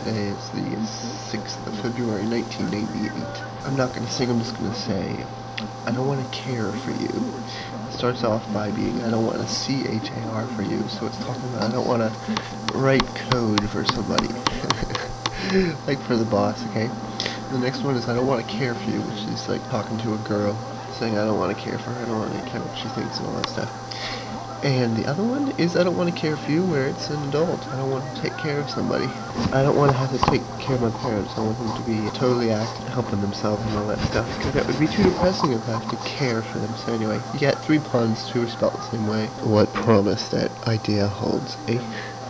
Today is the 6th of February, 1988. I'm not going to sing, I'm just going to say, I don't want to care for you. It starts off by being, I don't want to CHAR for you, so it's talking about I don't want to write code for somebody. Like for the boss, okay? The next one is I don't want to care for you, which is like talking to a girl, saying I don't want to care for her, I don't want to care what she thinks and all that stuff. And the other one is I don't want to care for you, where it's an adult. I don't want to take care of somebody. I don't want to have to take care of my parents. I want them to be totally helping themselves and all that stuff. Because that would be too depressing if I have to care for them. So anyway, you got 3 puns, 2 are spelled the same way. What promise that idea holds, eh?